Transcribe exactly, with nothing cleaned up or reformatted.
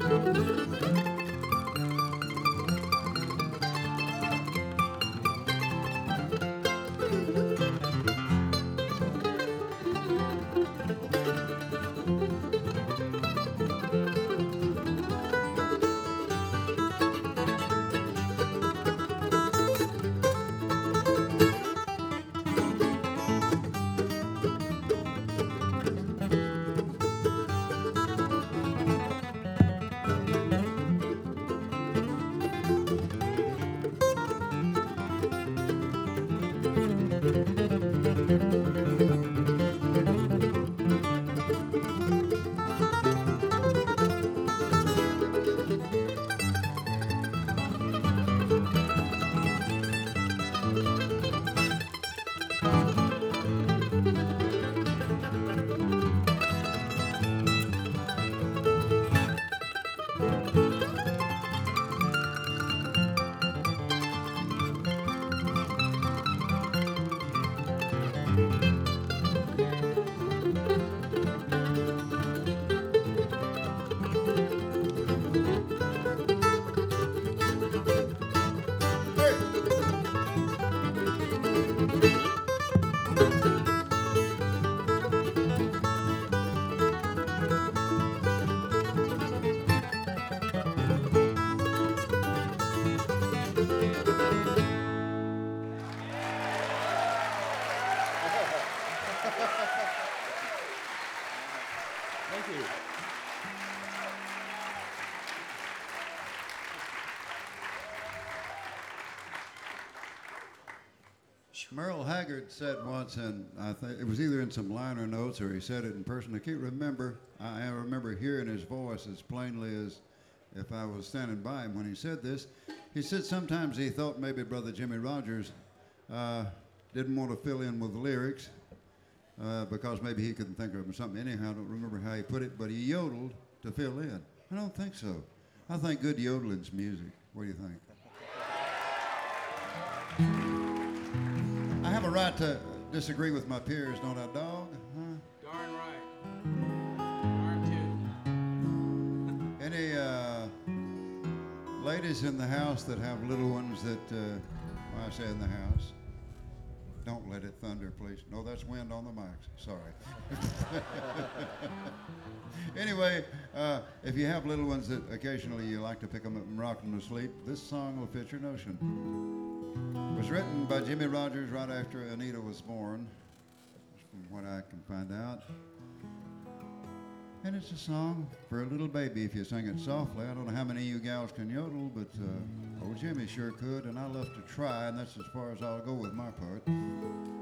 Thank you. Merle Haggard said once, and I think it was either in some liner notes or he said it in person. I can't remember. I, I remember hearing his voice as plainly as if I was standing by him when he said this. He said sometimes he thought maybe Brother Jimmy Rogers uh, didn't want to fill in with the lyrics uh, because maybe he couldn't think of something. Anyhow, I don't remember how he put it, but he yodeled to fill in. I don't think so. I think good yodeling's music. What do you think? I have a right to disagree with my peers, don't I, dog? Huh? Darn right. Darn too. Any uh, ladies in the house that have little ones that, uh, well, I say in the house, don't let it thunder, please. No, that's wind on the mics. Sorry. Anyway, uh, if you have little ones that occasionally you like to pick them up and rock them to sleep, this song will fit your notion. It was written by Jimmy Rogers right after Anita was born, from what I can find out. And it's a song for a little baby if you sing it softly. I don't know how many of you gals can yodel, but uh, old Jimmy sure could, and I love to try, and that's as far as I'll go with my part.